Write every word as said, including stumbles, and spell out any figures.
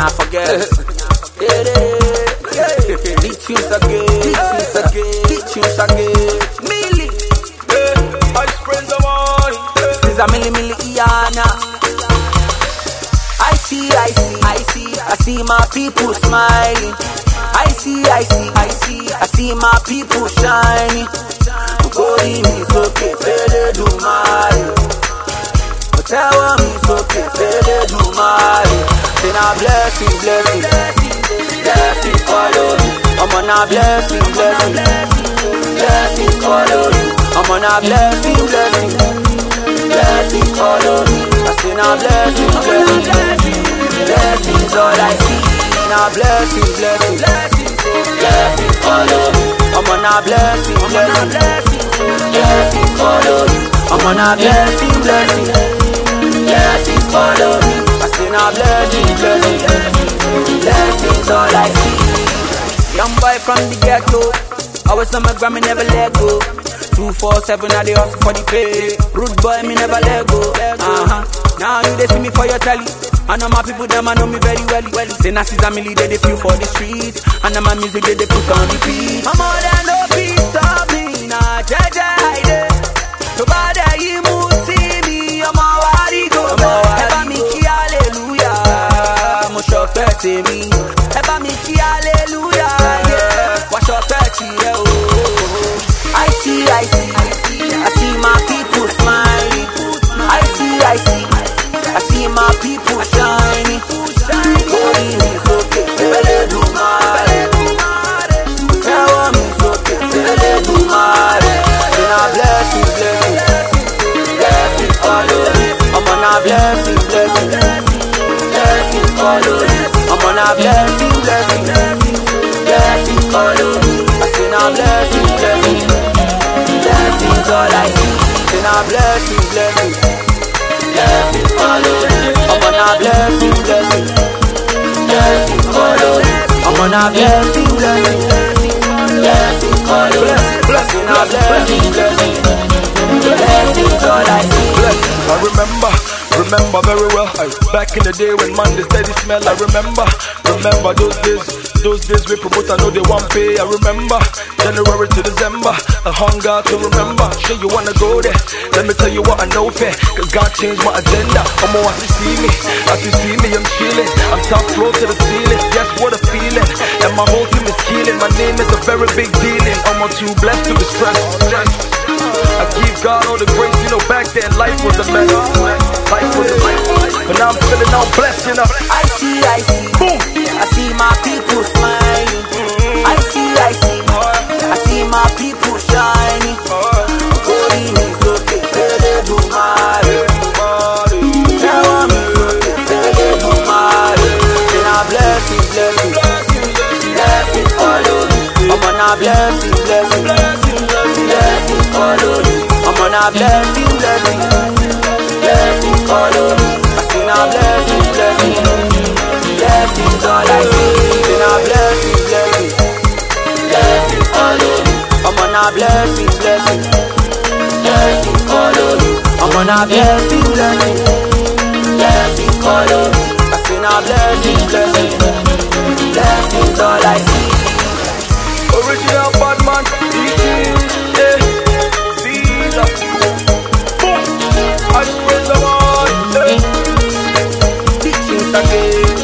I forget. Big tunes again, big tunes again, big tunes again. Millie, I spend the money. this is a milli milli Iana. I see, I see, I see, I see my people smiling. I see, I see, I see, I see my people shining. Going is okay, fede do my. Tell me it's okay, fede do my. Then I blessing, blessing, blessing follow you. I'm on a blessing, blessing, blessing follow you. I'm on a blessing, blessing, blessing follow you. I say now blessing, blessing, blessings all I see. Now blessing, blessing, blessing follow you. I'm on a blessing, blessing, blessing follow you. I'm on a blessing, blessing, blessing follow you. I say now blessing, blessing, blessings all I see. Young boy from the ghetto, always on my gram, me never let go. two four seven, I dey hustle for the pay. Rude boy, me never let go. Uh-huh. Now you they see me for your telly. I know my people, them I know me very well. well. Say Nassis and Millie, they they feel for the streets. And now my music, they they put on repeat. I'm more than no peace, stop me. Nah, Jaja, I dey. Nobody, you move, see me. I'm a wari go. Eba mi ki hallelujah. Mo shock petty me. Eba mi ki hallelujah. Yeah. Wash up petty, yeah, oh. I see, I see, I see, I see my people smiling. I see, I see, I see my people shining. Going is okay, fede do my. Tell me it's okay, fede do my. Then I blessing, blessing, blessing follow me. I'm on a blessing, blessing, blessing follow me. I'm on a blessing, blessing, blessing follow me. I say now blessing, blessing, blessings all I see. Say now blessing, blessing, blessing follow me. I'm on a blessing, blessing, blessing follow me. I'm on a blessing, blessing, blessing follow me. Blessing, now blessing, blessing, blessings all I see. I remember, remember very well. Back in the day when Monday steady smell. I remember, remember those days. Those days we promote, I know they want pay. I remember January to December, a hunger to remember. Sure you wanna go there? Let me tell you what I know fair. Cause God changed my agenda. I'm more as you see me, as you see me, I'm chilling. I'm top floor to the ceiling. Guess what a feeling? And my whole team is killing. My name is a very big dealing. I'm not too blessed to be stressed. I give God all the grace, you know back then life was a mess. Life was a mess. But now I'm feeling all blessed, you know. I see, I see, boom. I see my people smiling. Mm-hmm. I see, I see, I see my people shining. Going is okay, fede do my. Tell me okay, fede do my. Then I blessing, blessing, blessing follow me. I'm on a blessing, blessing, blessing follow me. I'm on a blessing, blessing, blessing follow me. I see now blessing, blessing, blessings all I see. Then I blessing, blessing, blessing follow me. I'm on a blessing, blessing, blessing follow me. I'm on a blessing, blessing, blessing follow me. I see now blessing, blessing, blessings all I see. Original bad man, eating, yeah, Caesar. Boom, I spread the word, yeah. Big tunes again.